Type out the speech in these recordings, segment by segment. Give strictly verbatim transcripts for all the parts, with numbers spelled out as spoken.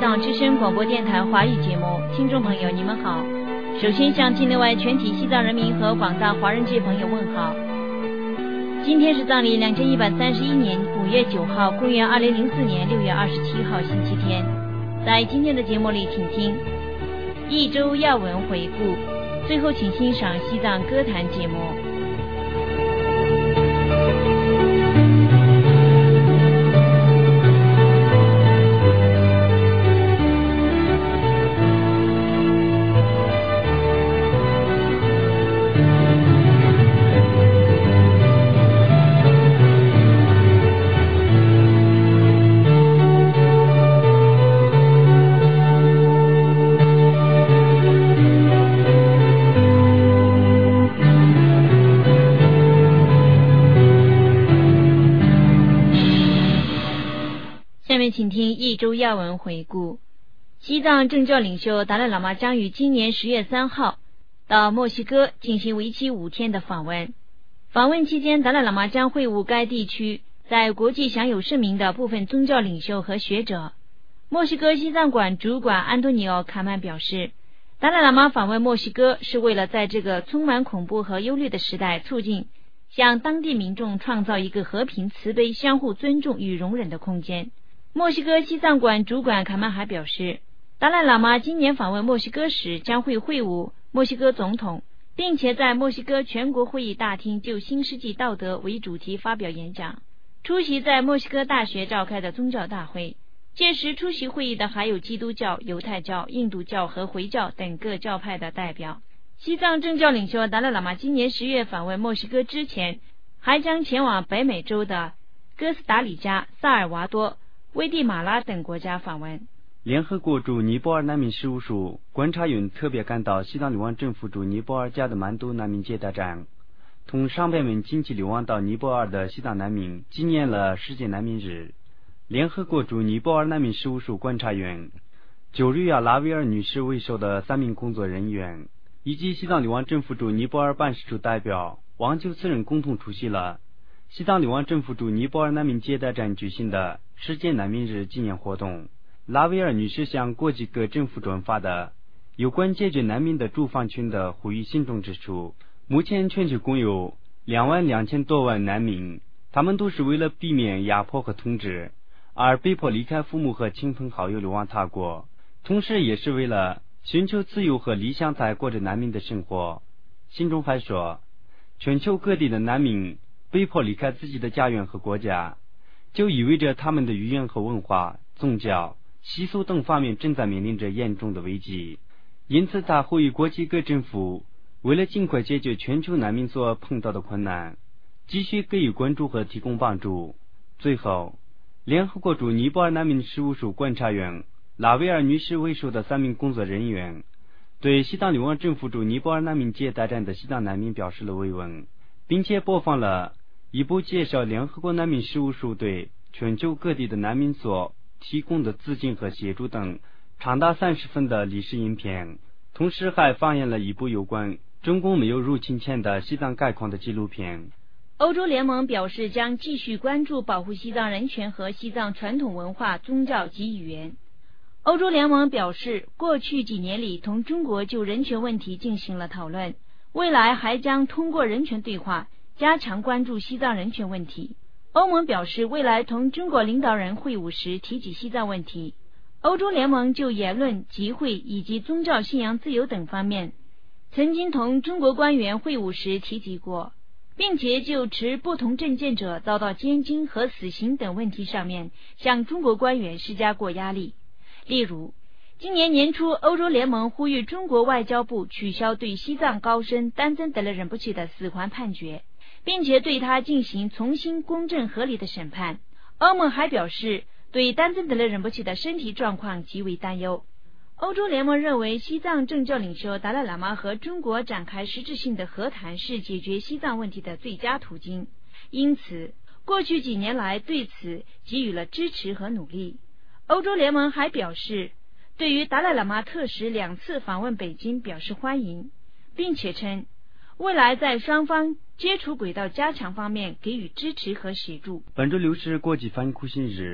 藏之声广播电台华语节目，听众朋友你们好。首先向境内外全体西藏人民和广大华人界朋友问好。今天是藏历两千一百三十一年五月九号，公元二零零四年六月二十七号星期天。在今天的节目里，请听一周要闻回顾，最后请欣赏西藏歌坛节目。请听一周要闻回顾。西藏政教领袖达赖喇嘛将于今年十月三号到墨西哥进行为期五天的访问。访问期间，达赖喇嘛将会晤该地区在国际享有盛名的部分宗教领袖和学者。墨西哥西藏馆主管安东尼奥·卡曼表示，达赖喇嘛访问墨西哥是为了在这个充满恐怖和忧虑的时代，促进向当地民众创造一个和平、慈悲、相互尊重与容忍的空间。墨西哥西藏馆主管卡曼还表示，达赖喇嘛今年访问墨西哥时将会会晤墨西哥总统，并且在墨西哥全国会议大厅就新世纪道德为主题发表演讲，出席在墨西哥大学召开的宗教大会。届时出席会议的还有基督教、犹太教、印度教和回教等各教派的代表。西藏政教领袖达赖喇嘛今年十月访问墨西哥之前，还将前往北美洲的哥斯达黎加、萨尔瓦多、危地马拉等国家访问。 联合国驻尼泊尔难民事务署观察员特别赶到西藏流亡政府驻尼泊尔加德满都难民接待站，同上百名紧急流亡到尼泊尔的西藏难民纪念了世界难民日。联合国驻尼泊尔难民事务署观察员久瑞亚拉维尔女士为首的三名工作人员以及西藏流亡政府驻尼泊尔办事处代表王九四人共同出席了西藏流亡政府驻尼泊尔难民接待站举行的世界难民日纪念活动。拉维尔女士向国际各政府转发的有关解决难民的住房群的呼吁信中指出，目前全球共有两万两千多万难民，他们都是为了避免压迫和统治而被迫离开父母和亲朋好友流亡他国，同时也是为了寻求自由和理想才过着难民的生活。信中还说，全球各地的难民被迫离开自己的家园和国家，就意味着他们的语言和文化、宗教、习俗等方面正在面临着严重的危机。因此他呼吁国际各政府为了尽快解决全球难民所碰到的困难，继续给予关注和提供帮助。最后，联合国驻尼泊尔难民事务署观察员拉维尔女士为首的三名工作人员对西藏流亡政府驻尼泊尔难民接待站的西藏难民表示了慰问，并且播放了一部介绍联合国难民事务署对全球各地的难民所提供的资金和协助等长达三十分的历史影片，同时还放映了一部有关中共没有入侵前的西藏概况的纪录片。 欧洲联盟表示将继续关注保护西藏人权和西藏传统文化、宗教及语言。欧洲联盟表示，过去几年里同中国就人权问题进行了讨论，未来还将通过人权对话加强关注西藏人权问题。欧盟表示，未来同中国领导人会晤时提起西藏问题。欧洲联盟就言论、集会以及宗教信仰自由等方面曾经同中国官员会晤时提及过，并且就持不同政见者遭到监禁和死刑等问题上面向中国官员施加过压力。例如，今年年初，欧洲联盟呼吁中国外交部取消对西藏高僧丹增德勒仁波切的死缓判决，并且对他进行重新公正合理的审判。欧盟还表示对丹增德勒仁波切的身体状况极为担忧。欧洲联盟认为，西藏政教领袖达赖喇嘛和中国展开实质性的和谈是解决西藏问题的最佳途径，因此过去几年来对此给予了支持和努力。欧洲联盟还表示，对于达赖喇嘛特使两次访问北京表示欢迎，并且称未来在双方接触轨道加强方面给予支持和协助。 本周六是国际反苦行日，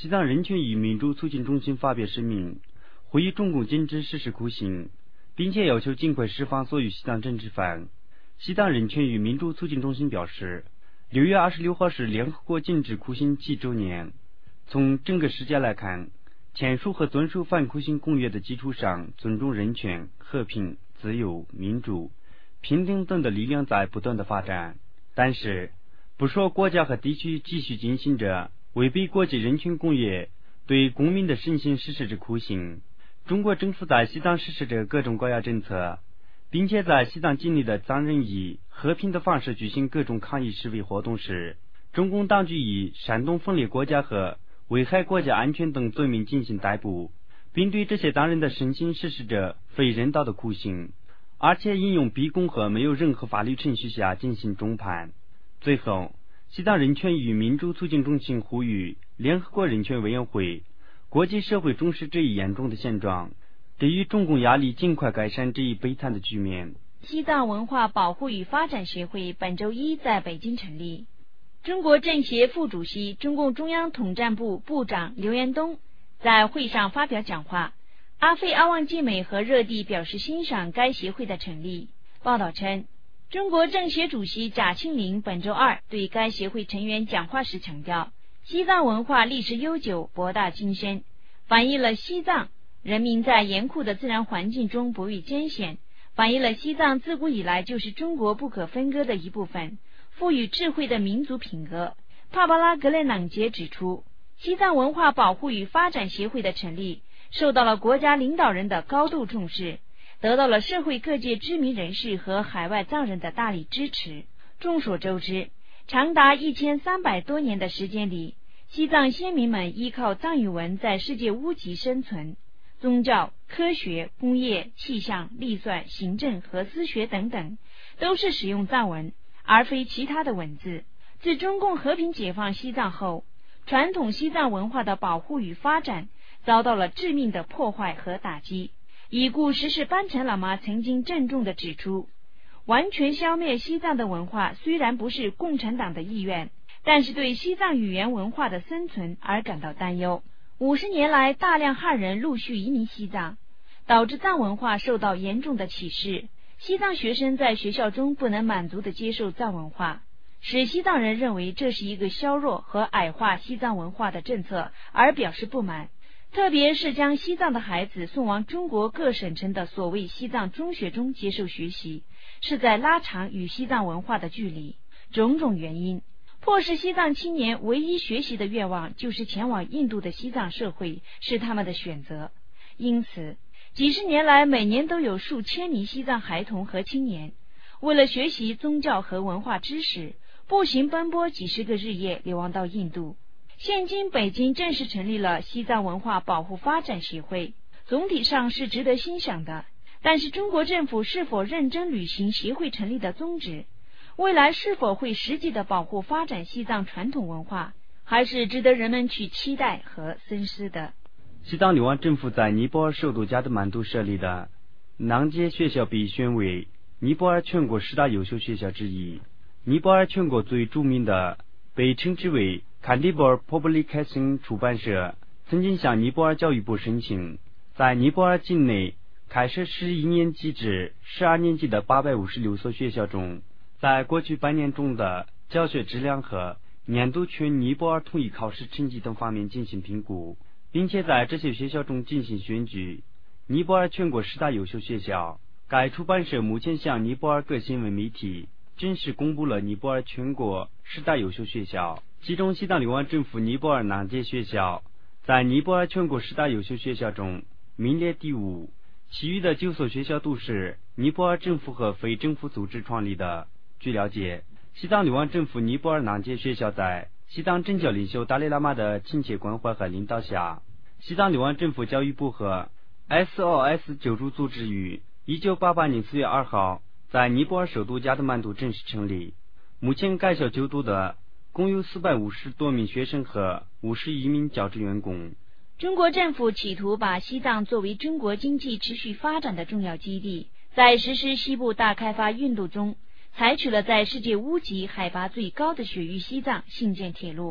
西藏人权与民主促进中心发表声明，呼吁中共禁止实施酷刑，并且要求尽快释放所有西藏政治犯。西藏人权与民主促进中心表示，六月二十六号是联合国禁止酷刑七周年。从整个世界来看，签署和遵守反酷刑公约的基础上，尊重人权、和平、自由、民主、平等等的力量在不断的发展。但是，不少国家和地区继续进行着违背国际人权公约对公民的身心实施着酷刑。中国政府在西藏实施着各种高压政策，并且在西藏境内的藏人以和平的方式举行各种抗议示威活动时，中共当局以煽动分裂国家和危害国家安全等罪名进行逮捕，并对这些藏人的身心实施着非人道的酷刑，而且引用逼供和没有任何法律程序下进行终判。最后，西藏人权与民主促进中心呼吁联合国人权委员会、国际社会重视这一严重的现状，给予中共压力，尽快改善这一悲惨的局面。 西藏文化保护与发展协会本周一在北京成立。中国政协副主席、中共中央统战部部长刘延东在会上发表讲话，阿非阿旺季美和热地表示欣赏该协会的成立。报道称，中国政协主席贾庆林本周二对该协会成员讲话时强调，西藏文化历史悠久、博大精深，反映了西藏人民在严酷的自然环境中不畏艰险，反映了西藏自古以来就是中国不可分割的一部分，赋予智慧的民族品格。帕巴拉格雷朗杰指出，西藏文化保护与发展协会的成立受到了国家领导人的高度重视，得到了社会各界知名人士和海外藏人的大力支持。众所周知，长达一千三百多年的时间里，西藏先民们依靠藏语文在世界屋脊生存，宗教、科学、工业、气象、历算、行政和私学等等都是使用藏文，而非其他的文字。自中共和平解放西藏后，传统西藏文化的保护与发展遭到了致命的破坏和打击。已故十世班禅喇嘛曾经郑重地指出，完全消灭西藏的文化虽然不是共产党的意愿，但是对西藏语言文化的生存而感到担忧。五十年来，大量汉人陆续移民西藏，导致藏文化受到严重的歧视。西藏学生在学校中不能满足地接受藏文化，使西藏人认为这是一个削弱和矮化西藏文化的政策而表示不满。特别是将西藏的孩子送往中国各省城的所谓西藏中学中接受学习，是在拉长与西藏文化的距离。种种原因迫使西藏青年唯一学习的愿望就是前往印度的西藏社会是他们的选择。因此，几十年来每年都有数千名西藏孩童和青年为了学习宗教和文化知识，步行奔波几十个日夜流亡到印度。现今北京正式成立了西藏文化保护发展协会，总体上是值得欣赏的。但是中国政府是否认真履行协会成立的宗旨，未来是否会实际的保护发展西藏传统文化，还是值得人们去期待和深思的。 西藏流亡政府在尼泊尔首都加德满都设立的囊杰学校被选为尼泊尔全国十大优秀学校之一。尼泊尔全国最著名的被称之为坎迪泊尔 Publication 出版社曾经向尼泊尔教育部申请，在尼泊尔境内开设十一年级至十二年级的八百五十六所学校中，在过去半年中的教学质量和年度全尼泊尔统一考试成绩等方面进行评估，并且在这些学校中进行选举尼泊尔全国十大优秀学校。该出版社目前向尼泊尔各新闻媒体正式公布了尼泊尔全国十大优秀学校，其中西藏流亡政府尼泊尔囊杰学校在尼泊尔全国十大优秀学校中名列第五，其余的九所学校都是尼泊尔政府和非政府组织创立的。据了解，西藏流亡政府尼泊尔囊杰学校在西藏政教领袖达赖喇嘛的亲切关怀和领导下，西藏流亡政府教育部和 S O S 救助组织于一九八八年四月二号在尼泊尔首都加德满都正式成立。目前该校就读的共有四百五十多名学生和五十一名教职员工。 中国政府企图把西藏作为中国经济持续发展的重要基地，在实施西部大开发运动中，采取了在世界屋脊海拔最高的雪域西藏兴建铁路。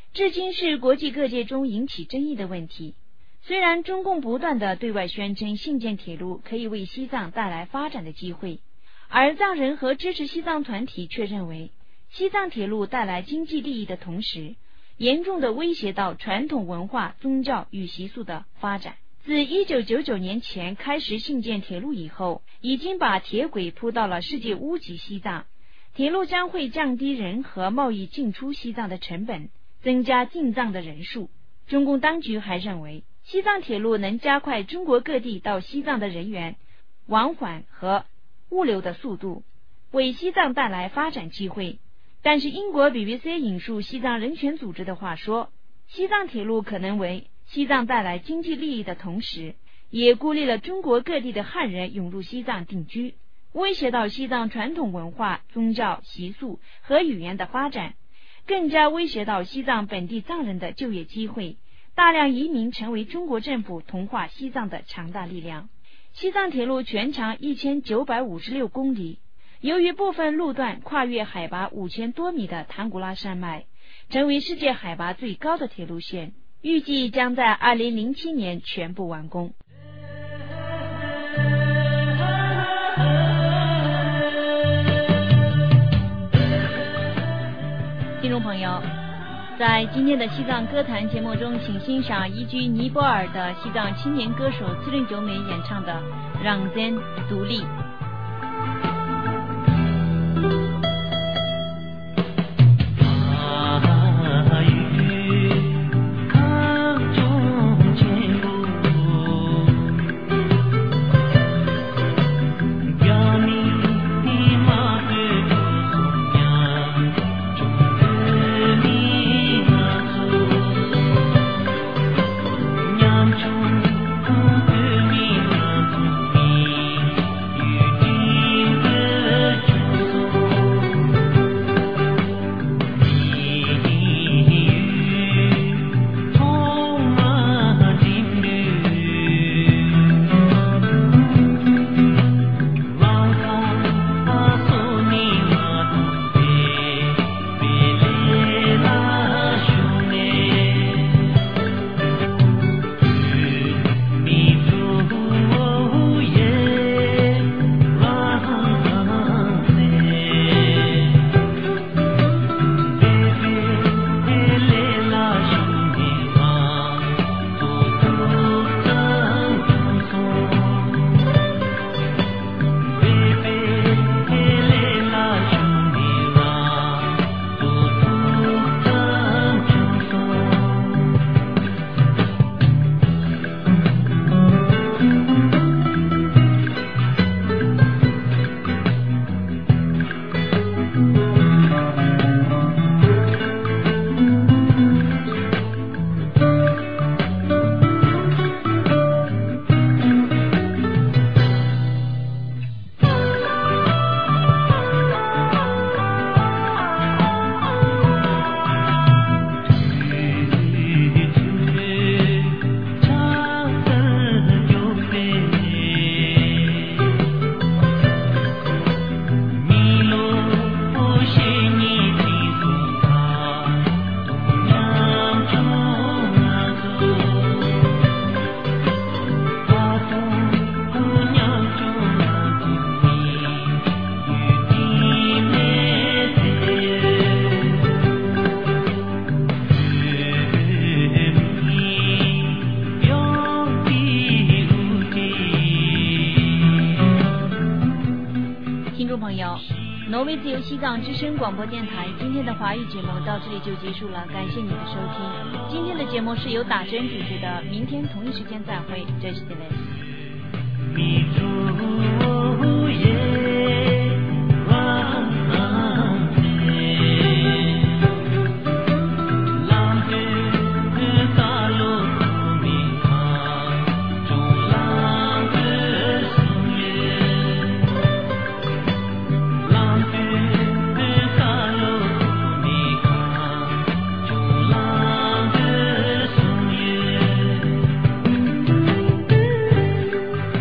至今是国际各界中引起争议的问题。虽然中共不断地对外宣称新建铁路可以为西藏带来发展的机会，而藏人和支持西藏团体却认为，西藏铁路带来经济利益的同时，严重地威胁到传统文化、宗教与习俗的发展。自一九九九年前开始兴建铁路以后，已经把铁轨铺到了世界屋脊西藏。铁路将会降低人和贸易进出西藏的成本，增加进藏的人数。中共当局还认为，西藏铁路能加快中国各地到西藏的人员往返和物流的速度，为西藏带来发展机会。但是英国 B B C 引述西藏人权组织的话说，西藏铁路可能为西藏带来经济利益的同时，也孤立了中国各地的汉人涌入西藏定居，威胁到西藏传统文化、宗教、习俗和语言的发展，更加威胁到西藏本地藏人的就业机会。大量移民成为中国政府同化西藏的强大力量。西藏铁路全长一千九百五十六公里，由于部分路段跨越海拔五千多米的唐古拉山脉，成为世界海拔最高的铁路线，预计将在二零零七年全部完工。听众朋友，在今天的西藏歌坛节目中，请欣赏移居尼泊尔的西藏青年歌手次仁九美演唱的《让 Zen 独立》。挪威自由西藏之声广播电台今天的华语节目到这里就结束了，感谢你的收听。今天的节目是由打针主持的，明天同一时间再会，这是 Delay。